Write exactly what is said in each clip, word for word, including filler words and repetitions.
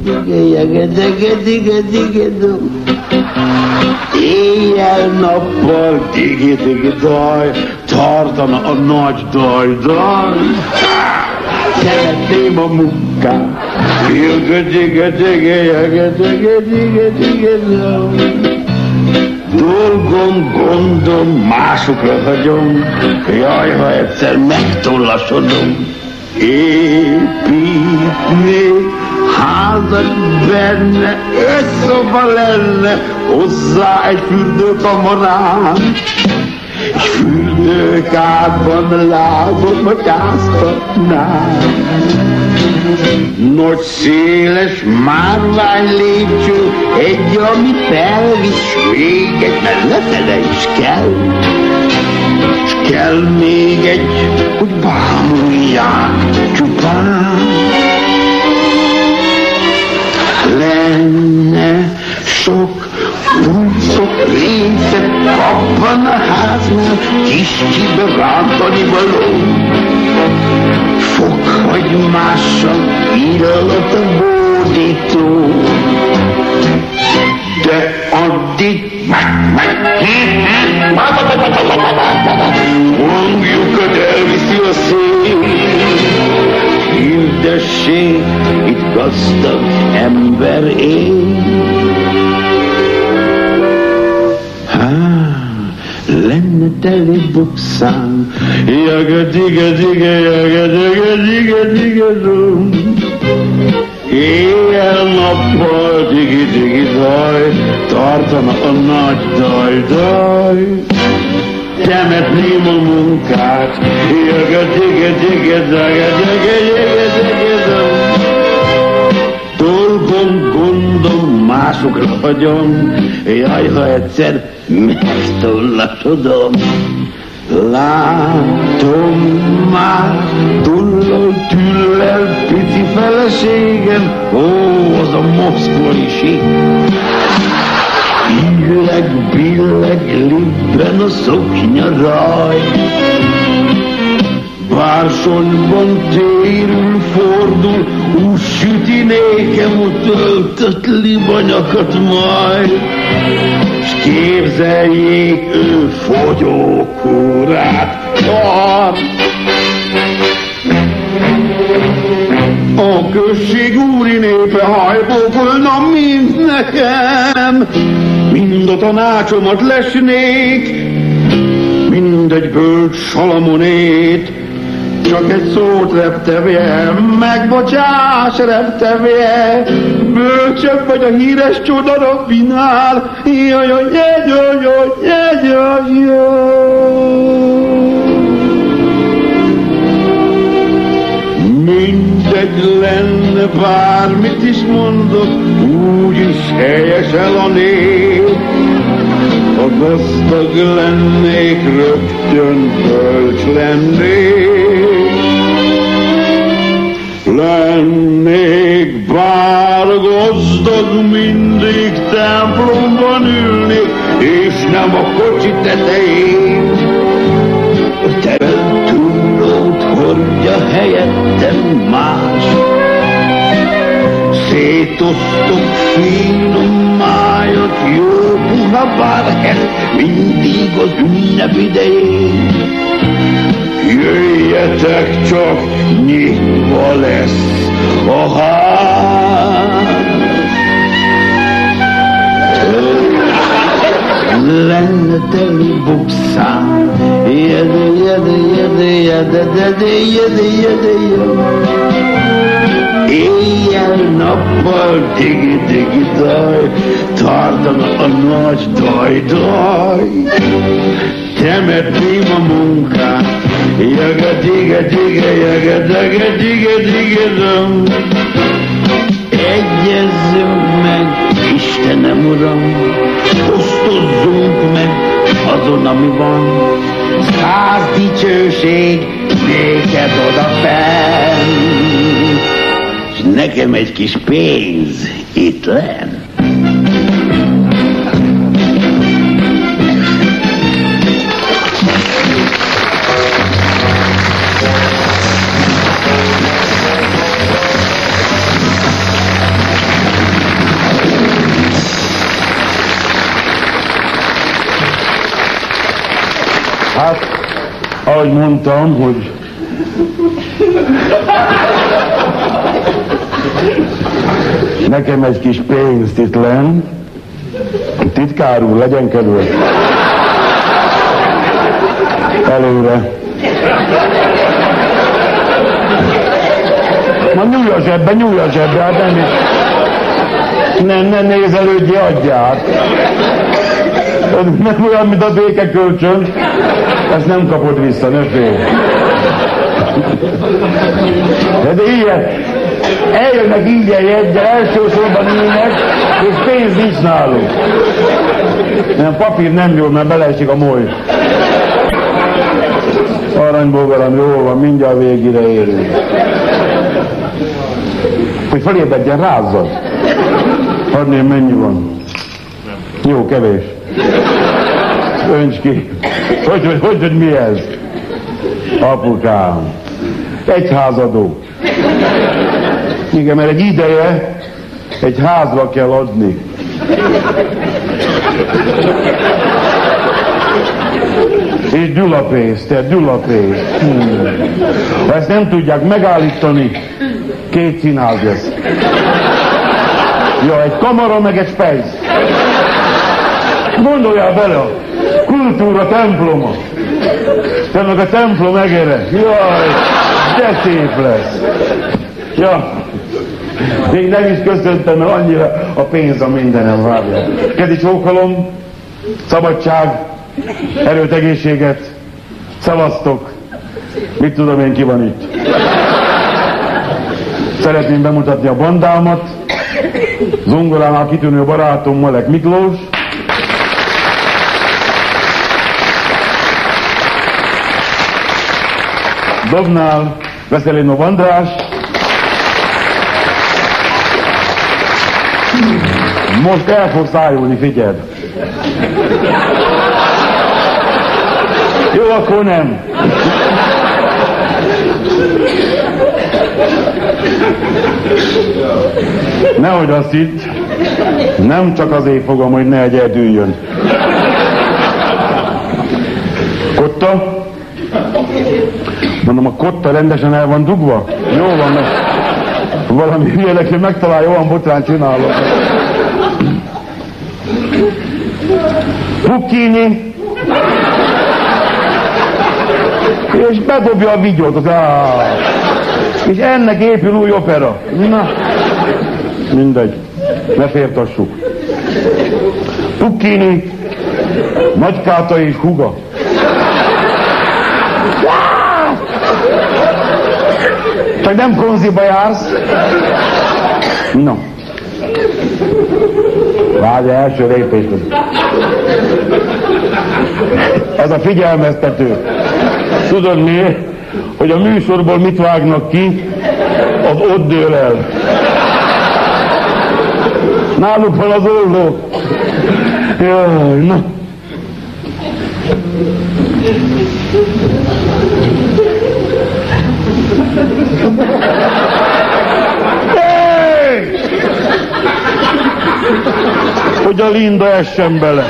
Éjjel-nappal digi-digi-daj, tartana a nagy daj-daj. Szeretném a munkát, dolgom, gondom, másokra hagyom, jaj, ha egyszer megtollasodom. Építnék házat benne, egy szoba lenne, hozzá egy fürdőkamarám, és fürdőkádban lábomat áztatnám. Nagy széles márvány lépcső, egy, ami felvisz, még egy mellefele is kell. S kell még egy, hogy bámulják csupán. Lenne sok, úgy sok részet abban a háznál, kis csibe rántani való. Fokhagymással illat a bódító, de addig hangjukat elviszi a szél. Hirdessék, itt gazdag ember él. Lenne teli bukszám, jaga-diga-diga, jaga-diga-diga-diga-dum. Éjjel-nappal digi-digi-daj, tartana a nagy daj-daj. Temetném a munkát, jaga-diga-diga-diga-diga-diga-diga-dum. Dolgom, gondom, másokra hagyom, jaj, ha egyszer megtollasodom. Látom már tullal, tüllel, pici feleségem, ó, az a moszkvai sík. Illeg, billeg, libben a szoknya raj. Bársonyban térül, fordul, úgy süti nékem a töltött libanyakat majd. S képzeljék, ő fogyókúrát tart. A község úri népe hajbókolna, mint nekem. Mind a tanácsomat lesnék, mindegy bölcs Salamonét. Csak egy szót reptevje, megbocsáss reptevje, bölcsebb vagy a híres csoda rabbinál. Jaj, jaj, jaj, jaj, jaj, jaj, mindegy lenne, bármit is mondok, úgyis helyes el a nép. Ha gazdag lennék, rögtön bölcs lennék. Lennék bár gazdag, mindig templomban ülnék, és nem a kocsi tetején. A teremtúlót hordja helyettem más. Szétosztok finom májat, jó puha bárhez, mindig az ünnep idején. Jöjjetek csak, nyitva lesz a ház. Lenne teli bukszám, jede, jede, jede, jede, jede, jede, jede, jede. Éjjel-nappal digi-digi-daj, tartana a nagy daj-daj. Temetném a munkát, jaga-diga-diga, jaga-diga-diga-diga-dum. Egyezzünk meg, Istenem Uram, osztozzunk meg azon, ami van. Száz dicsőség néked odafenn, s nekem egy kis pénz itt lenn. Hát, ahogy mondtam, hogy nekem egy kis pénzt itt lenn, titkár úr, legyen kedves. Előre. Na nyúlj a zsebbe, nyúlj a zsebbe, hát nem is. Nem, nem nézelődjé, adját. Nem olyan, mint a békekölcsön. Ezt nem kapod vissza, ne félj. De, de ilyen, eljönnek ingyen jeggyel, elsősorban ülnek, és pénz nincs náluk. Nem, papír nem jól, mert beleesik a moly. Aranybogaram, jól van, mindjárt végére érünk. Hogy felébredjen, rázzad. Adnél, mennyi van? Jó, kevés. Önts ki. Hogy, hogy, hogy, hogy mi ez? Apukám. Egyházadó. Igen, mert egy ideje egy házba kell adni. És gyulapénz, tehát gyulapénz. Hmm. Ha ezt nem tudják megállítani, két színház lesz. Ja, egy kamara, meg egy spejz. Gondoljál bele, a kultúra temploma. Te meg a templom egere. Jaj, de szép lesz. Ja, még nem is köszöntem, mert annyira a pénz a mindenem várja. Kedi csókolom, szabadság, erőt, egészséget, szavaztok. Mit tudom én, ki van itt? Szeretném bemutatni a bandámat. Zongoránál kitűnő barátom Malek Miklós. Dobnál Veszelinov András. Most el fogsz ájulni, figyeld. Jó, akkor nem. Nehogy azt hidd, nem csak azért fogom, hogy ne egyedüljön. Kotta? Mondom, a kotta rendesen el van dugva? Jó van, mert valami hülyelekén megtalálja, olyan botrán csinálok. Puccini. És bedobja a vigyót, az áh. És ennek épül új opera. Na, mindegy, ne fértassuk. Puccini, Nagykáta és húga. Csak nem konziba jársz. Na. Várj, első lépés. Ez a figyelmeztető. Tudod mi? Hogy a műsorból mit vágnak ki, az ott dől el. Náluk van az olló. Jaj, na. Hey! Hogy a Linda essen bele.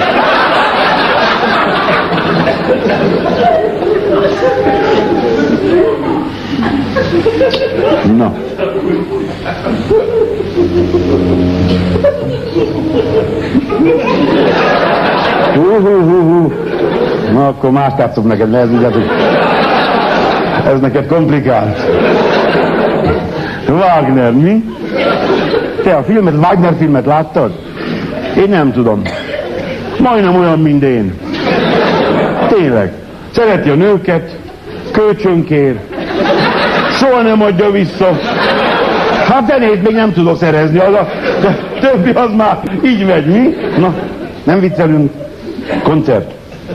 Na. Hú, hú, hú, hú. Na, akkor más játszok neked, mert ez ugye, ez neked komplikált. Wagner, mi? Te a filmet, Wagner filmet láttad? Én nem tudom. Majdnem olyan, mint én. Tényleg. Szereti a nőket, kölcsönkér, soha nem adja vissza. Hát zenét még nem tudok szerezni, az a többi az már így megy, mi? Na, nem viccelünk. Koncert.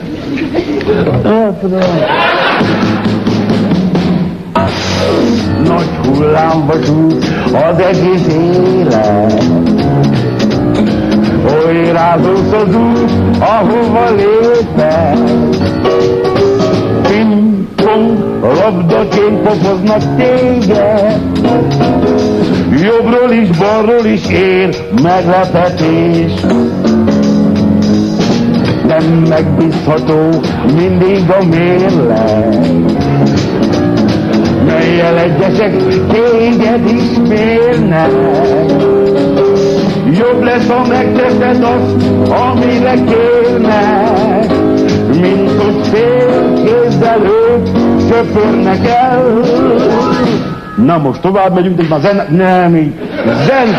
Nagy hullámvasút az egész élet. Oly rázolsz az út, ahova lépek. Ping-pong, labdaként popoznak téged. Jobbról is, balról is ér meglepetés. De nem megbízható mindig a mérleg, melyel egyesek téged ismérnek. Jobb lesz, ha megteszed azt, amire kérnek, mint hogy fél kézzel ők söpörnek el. Na most tovább megyünk, és már zene... Nem így. Zen...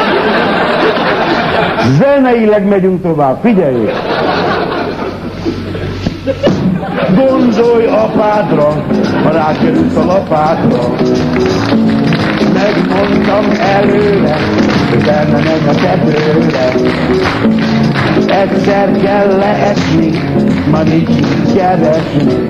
Zeneileg megyünk tovább. Figyelj! Gondolj apádra, ha rákerülsz a lapátra. Megmondtam előre, hogy elme megy a tetőre. Egyszer kell leesni, ma nincs mit keresni.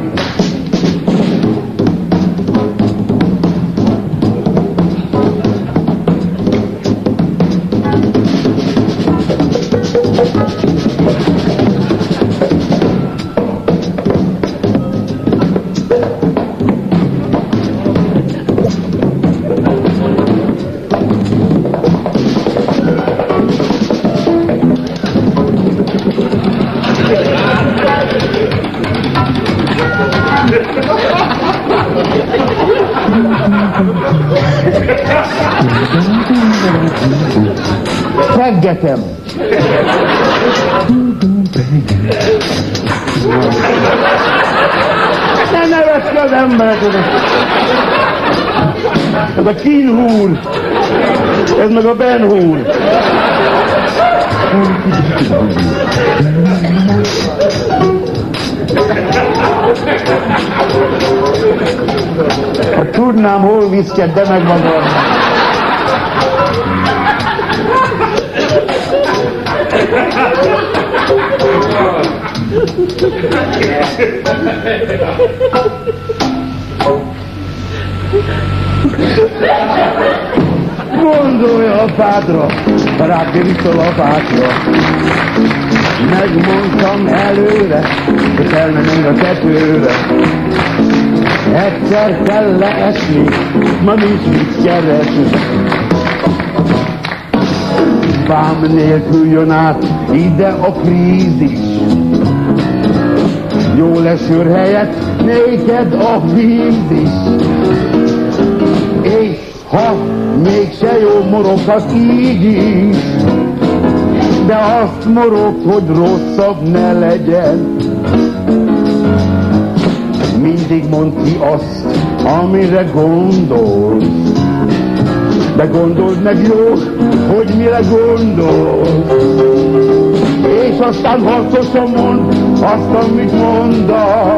Feggetem! Ne nevetsz ki az embereket! Ez a Kin Húr! Ez meg a Ben Húr! Ha tudnám, hol viszked, de meg magam. Gondolj apádra, ha rákerülsz a lapátra. Megmondtam előre, hogy elmenünk a tetőre. Egyszer kell leesni, ma nincs mit keresni. Vám nélkül jön át ide a krízis. Jó lesőr helyett néked a vízis. És ha mégse jó moroghat így is, de azt morogd, hogy rosszabb ne legyen. Mindig mondd ki azt, amire gondolsz, de gondold meg jó, hogy mire gondolsz. És aztán harcosan mondd azt, amit mondasz.